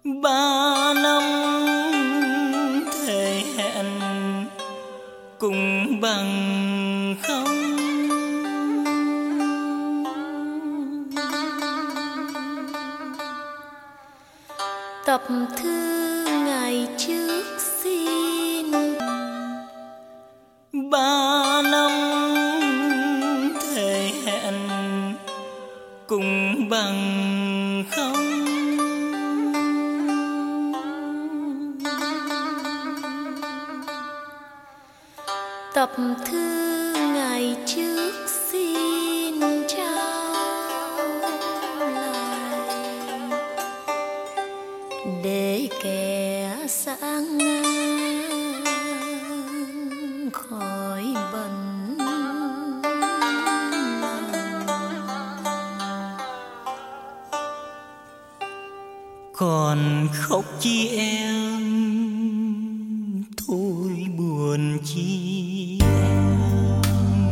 3 năm thề hẹn cùng bằng không. Tập thư ngày trước xin. 3 năm thề hẹn cùng bằng không. Tập thư ngày trước xin trao lại để kẻ sang ngang khỏi bận lòng. Còn khóc chi em, thôi buồn chi em.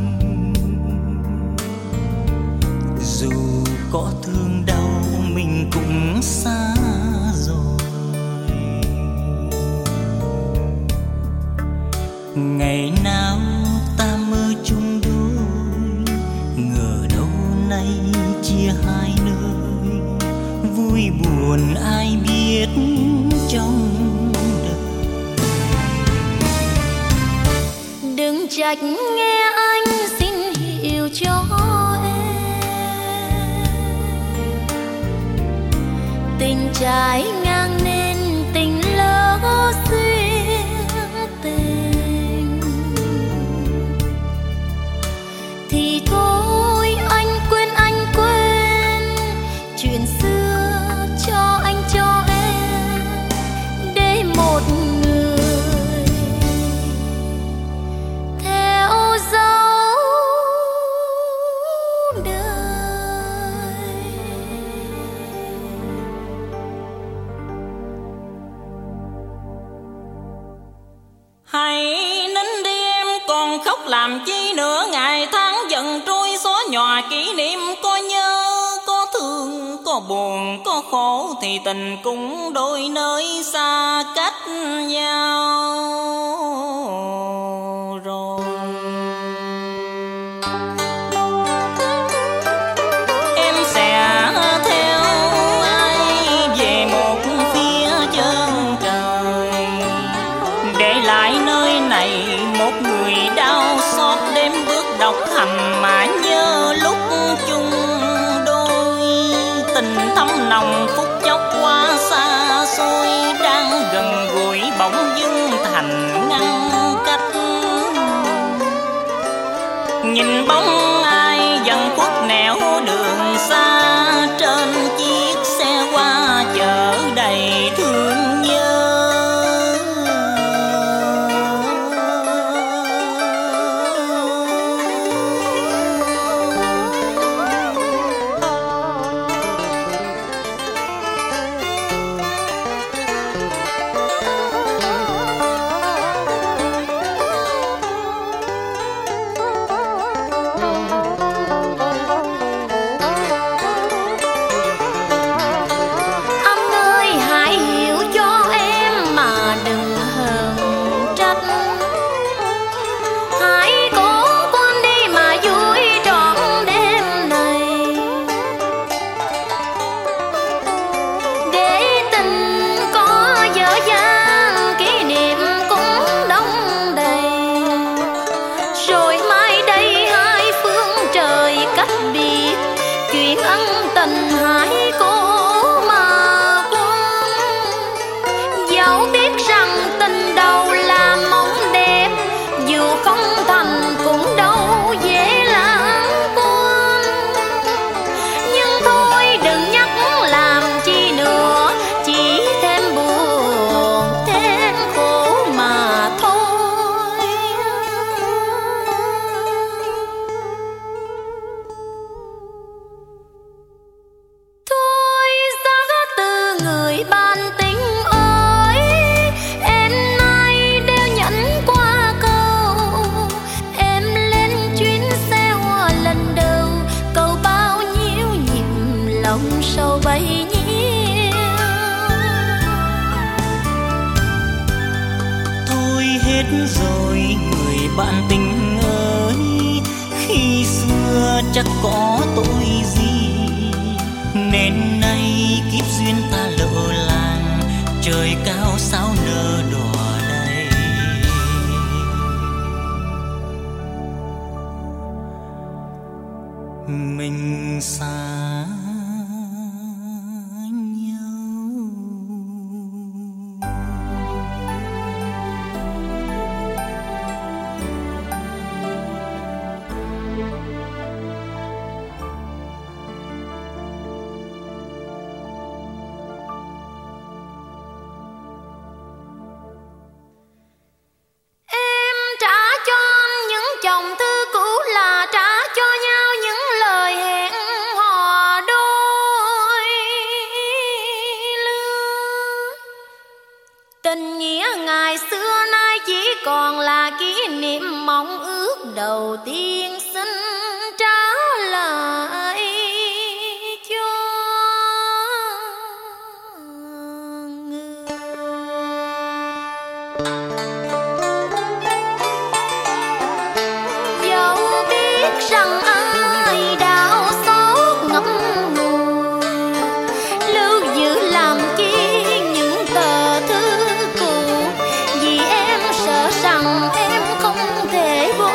Dù có thương đau mình cũng xa rồi. Ngày nào ta mơ chung đôi, ngờ đâu nay chia hai nơi. Vui buồn ai biết trong đời. Đừng trách nghe anh xin hiểu cho em. Tình trái ngang nên tình lỡ duyên tình. Thì thôi anh quên chuyện xưa cho anh cho em. Để một người theo dấu đời. Hãy nín đi em, còn khóc làm chi nữa. Ngày tháng dần trôi xóa nhòa kỷ niệm. Có nhớ, có thương, có buồn, có khổ thì tình cũng đôi nơi xa cách nhau rồi. Em sẽ theo ai về một phía chân trời, để lại nơi này một người đau xót. Đêm bước độc hành mà nhớ lúc chung đôi. Tình thâm nồng phút chốc qua xa xôi. Đang gần gũi bỗng dưng thành ngăn cách. Nhìn bóng ai dần khuất nẻo đường xa. Trên chiếc xe qua chợ đầy thương nhớ. rồi người bạn tình ơi, khi xưa chắc có tội gì nên nay kiếp duyên ta lỡ làng, trời cao sao nỡ đọa đây. Mình xa đầu tiên xin trả lại cho người. Dẫu biết rằng ai đau xót ngậm ngùi, lưu giữ làm chi những tờ thư cũ, vì em sợ rằng em không thể quên.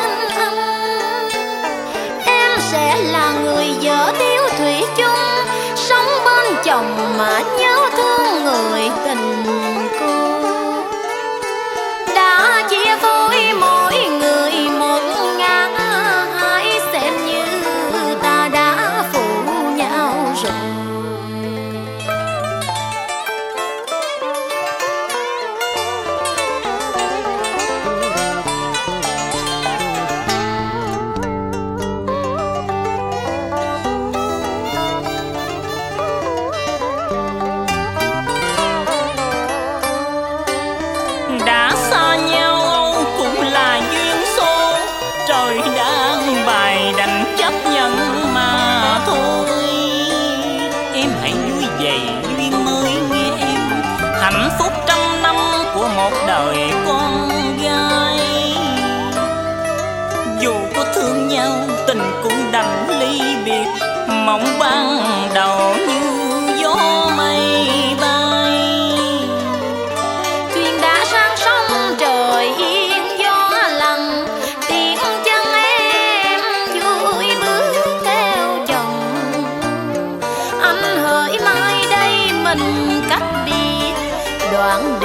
Sẽ là người vợ thiếu thủy chung, sống bên chồng mà nhớ thương người tình cô. Đã chia phôi mỗi người một ngàn, hãy xem như ta đã phụ nhau rồi. Hạnh phúc trăm năm của một đời con gái, dù có thương nhau tình cũng đành ly biệt, mong ban đầu như gió mây bay. Thuyền đã sang sông trời yên gió lặng, tiếng chân em vui bước theo chồng. Anh hỡi mai đây mình cách biệt đoạn